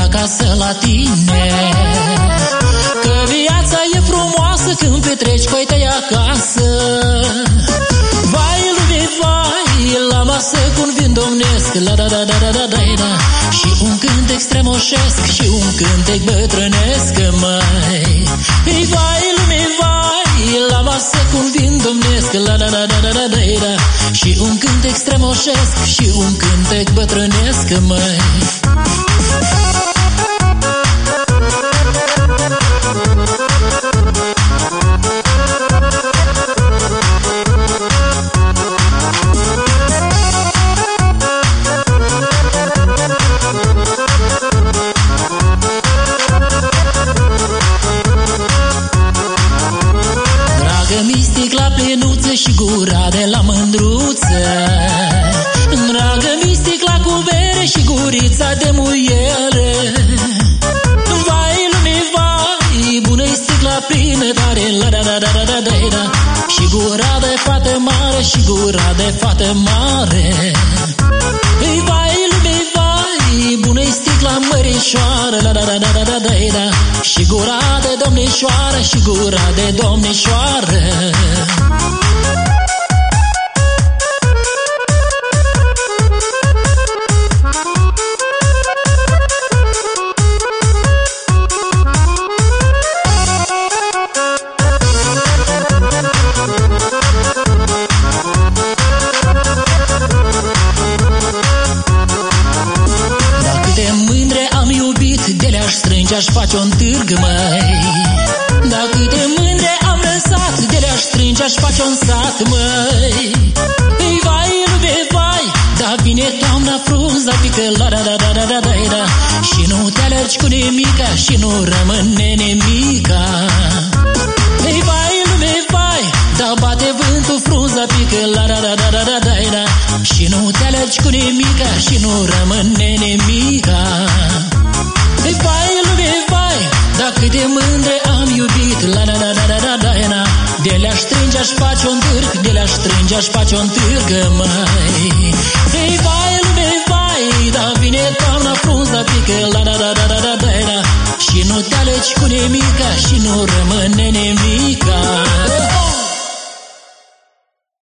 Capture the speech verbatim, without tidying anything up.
acasă la tine. Că viața e frumoasă când petreci cu ai tăi acasă. Vai lume, vai, la masă cu un vin domnesc, la da da da da da da da. Și un cântec strămoșesc și un cântec bătrânesc, mai. Vai lume, vai, la masă cu un vin domnesc, la da da da da da da da. Și un cântec strămoșesc și un cântec bătrânesc, mai. Și gura de la mândruță, dragă mi sticla cu bere și gurița de muiere. Vai lume, vai, bună-i sticla plină tare, la da da da da da da da. Și gura de fată mare și gura de fată mare. Vai lume, vai, bună-i sticla mărișoară, la da da da da da da da. Și gura de domnișoară și gura de domnișoară. Aș face un târg, măi. Dacă câte mândre am lăsat, de le-aș strânge, aș face un sat, măi. Vai, lume, vai, da vine toamna, frunza pică, la da da da da da da da. Și nu te alergi cu nimica și nu rămâne nimica. Vai, lume, vai, da bate vântul, frunza pică, la da da da da da da da. Și nu te alergi cu nimica și nu rămâne nimica. Vai, lume, vai, da câte mândre am iubit, la da da da da da da da. De le-aș strânge, aș face un târg, de le-aș strânge, aș face un târg, mai. Ei, vai, lume, vai, da vine toamna, frunza pică, la da da da da da da da. Și nu te alegi cu nimica și nu rămâne nimic.